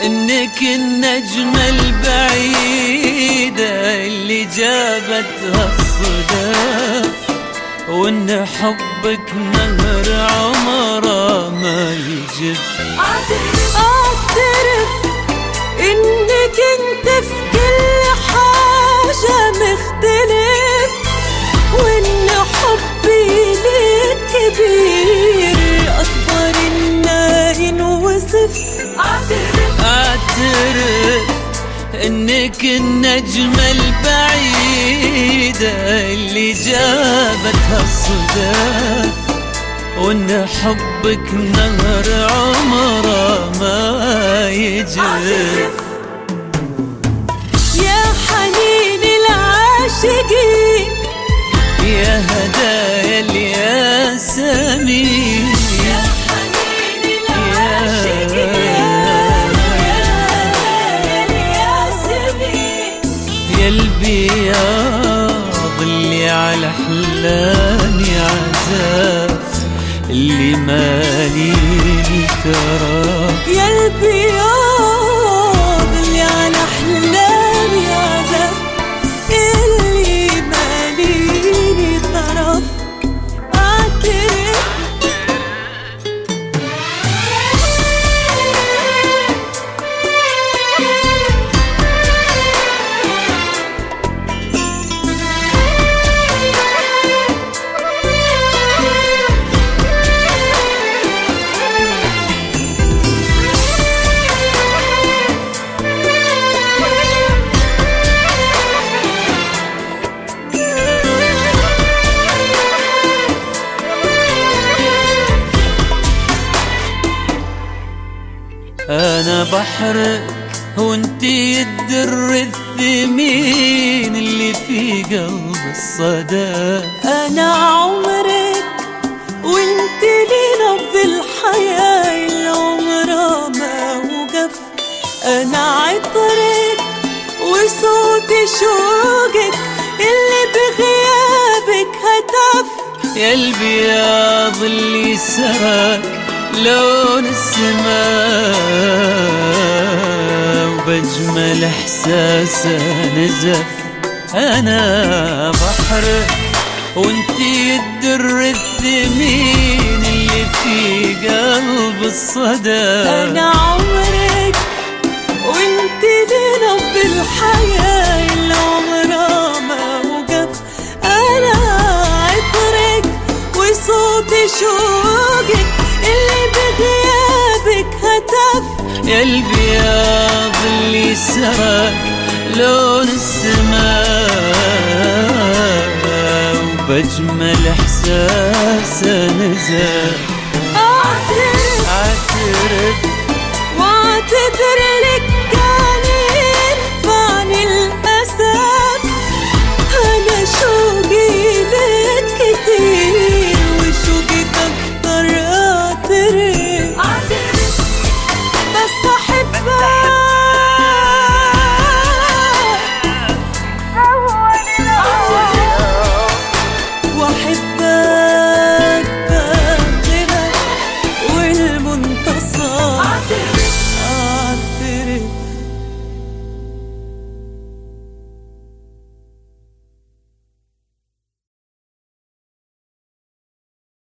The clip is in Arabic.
انك النجمة البعيدة اللي جابتها الصدف، وان حبك نهر عمره ما يجف. اعترف انك انت في كل حاجة مختلف، وان حبي لك كبير اكبر ما ينوصف. اعترف انك النجمة البعيدة اللي جابتها الصدف، وان حبك نهر عمره ما يجف. يا حنين العاشقين، يا هدايا الياسمين، يا حنين العاشقين، يا البياض اللي على أحلامي عزاف، اللي ماليني تراك. يا البياض اللي على أحلامي عزاف، اللي ماليني طرف. اعترف أنا بحرك وانتي الدر الثمين اللي في قلب الصدى. أنا عمرك وانت لي نبض الحياة اللي عمرها ما وقف. أنا عطرك وصوت شوقك اللي بغيابك هتف. يا البياض اللي سراك لون السماء، وبجمل احساسه نزف. انا بحرك وانتي الدر الثمين اللي في قلب الصدى. أنا عمرك وانت لي نبض الحياة اللي عمرها ما وقف. أنا عطرك وصوت شوقك اللي بغيابك هتف. يا البياض اللي سراك لون السماء، وبجمل احساسه نزف. اعترف